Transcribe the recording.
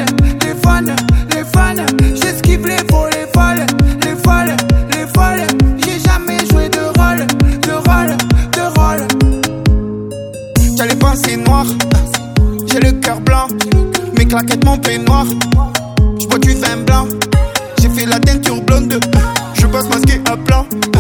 les fans, les fans. J'esquive les faux, les folles, les folles, les folles. J'ai jamais joué de rôle, de rôle, de rôle. J'ai les pensées noires, j'ai le cœur blanc. Mes claquettes, mon peignoir. J'bois du vin blanc. J'ai fait la teinture blonde. Je bosse masqué à blanc.